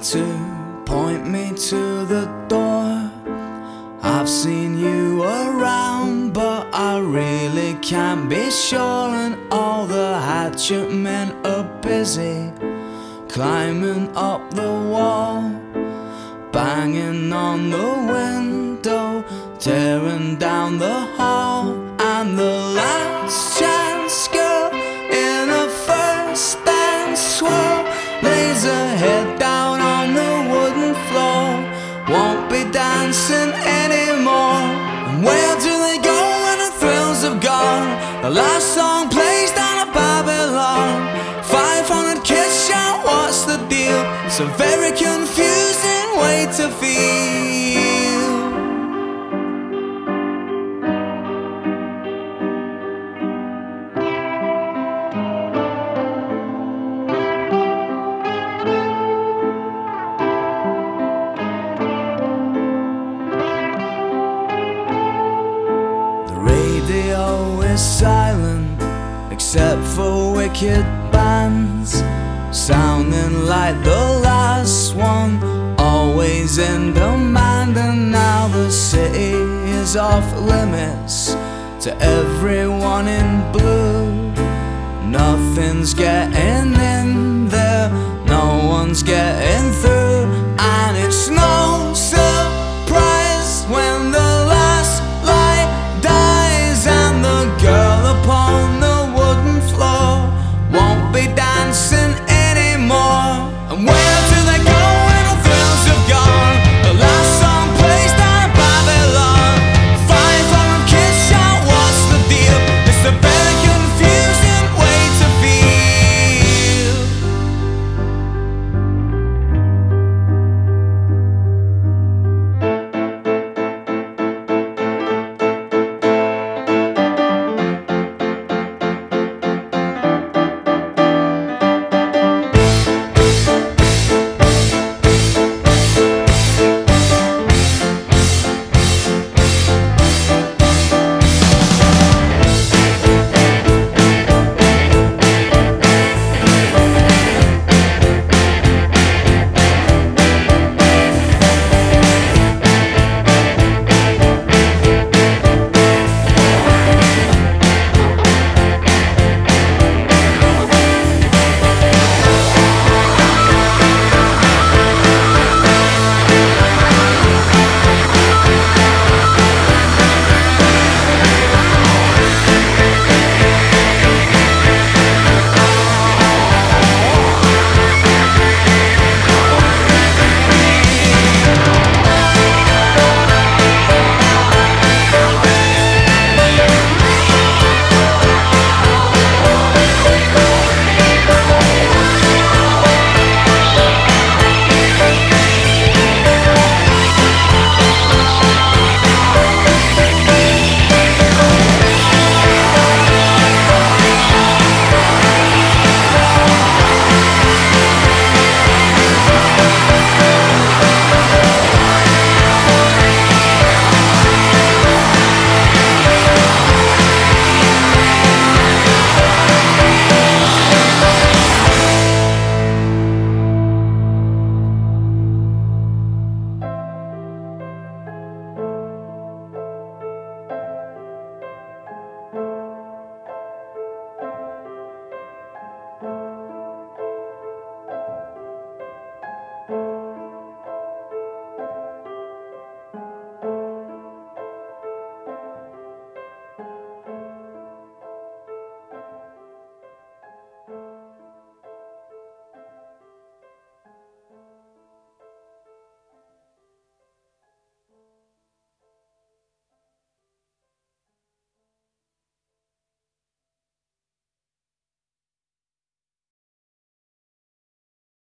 to point me to the door. I've seen you around, but I really can't be sure. And all the hatchet men are busy climbing up the wall, banging on the window, tearing down the hall. And the last chance girl in a first dance swirl lays her head down on the wooden floor, won't be dancing anymore. And where do they go when the thrills have gone? The last song plays down at Babylon. 500 kids shout, what's the deal? It's a very confusing way to feel. Radio is silent except for wicked bands, sounding like the last one, always in demand. And now the city is off limits to everyone in blue. Nothing's getting in there, no one's getting through.